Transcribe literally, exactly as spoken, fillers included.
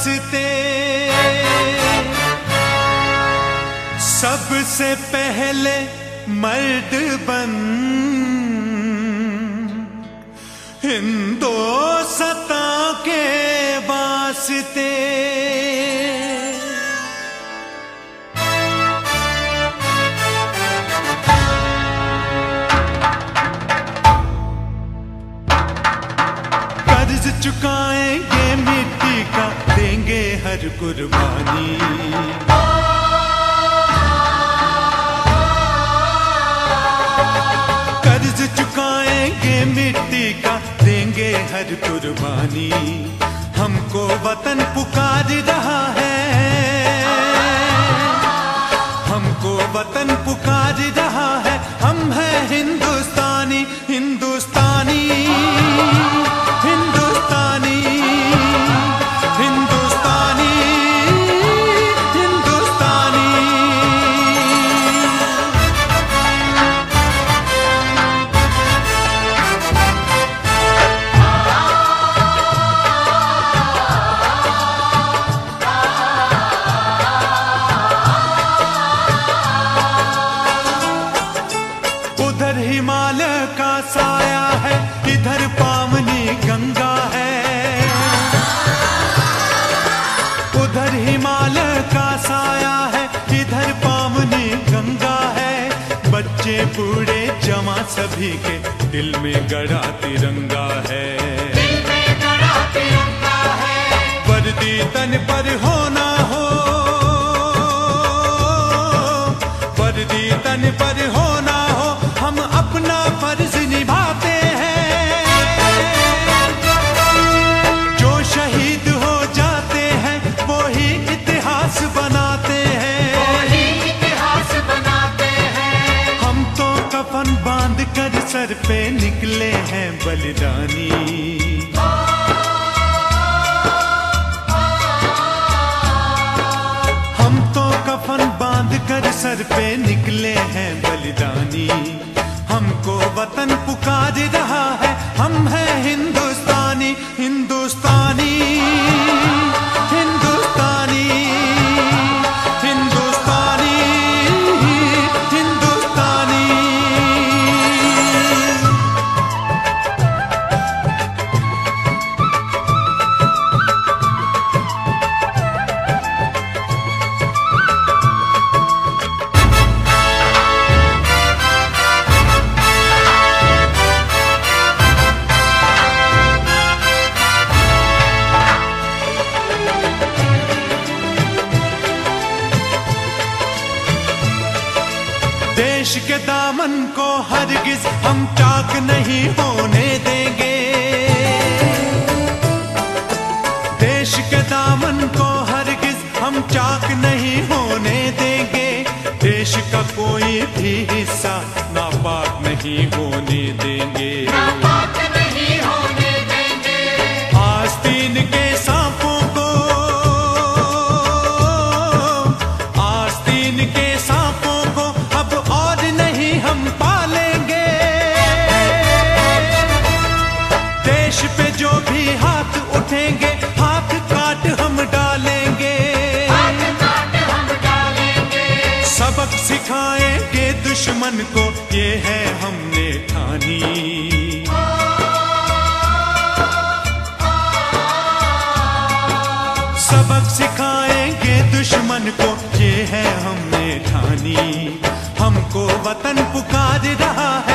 वास्ते सबसे पहले मर्द बन हिंदुस्तान के वास्ते। कर्ज चुकाएंगे मिट्टी का, देंगे हर कुर्बानी। कर्ज चुकाएंगे मिट्टी का, देंगे हर कुर्बानी। हमको वतन पुकार रहा है, हमको वतन पुकार रहा है। हम हैं हिंदुस्तानी, हिंदुस्तानी, हिंदुस्तानी, हिंदुस्तानी, हिंदुस्तानी। उधर हिमालय का साया है, इधर पावनी गंगा है। उधर हिमालय का साया है, इधर पावनी गंगा है। बच्चे बूढ़े जवां सभी के दिल में गड़ा तिरंगा है। दिल में गड़ा तिरंगा है। वर्दी तन पर हो ना हो, वर्दी तन पर हो ना हो, हम अपना फर्ज निभाते हैं। जो शहीद हो जाते हैं वो ही इतिहास बनाते हैं, वो ही इतिहास बनाते हैं। हम तो कफन बांध कर सर पे निकले हैं बलिदानी। हम तो कफन बांध कर सर पे निकले हैं बलिदानी। हमको वतन पुकार रहा है, हम हैं हिंदुस्तानी, हिंदुस्तानी, हिंदुस्तानी, हिंदुस्तानी, हिंदुस्तानी। देश के दामन को हरगिज हम चाक नहीं होने देंगे। देश के दामन को हरगिज हम चाक नहीं होने देंगे। देश का कोई भी हिस्सा नापाक नहीं होने देंगे, नापाक नहीं होने देंगे। आस्तीन के सांपों को, आस्तीन के सांपों को अब और नहीं हम पालेंगे। देश पे जो भी हाथ उठेंगे, हाथ काट हम डालेंगे, हाथ काट हम डालेंगे। सबक सिखाएंगे दुश्मन को, ये है हमने ठानी। सबक सिखाएंगे दुश्मन को, ये है हमने ठानी। हमको वतन पुकार रहा है।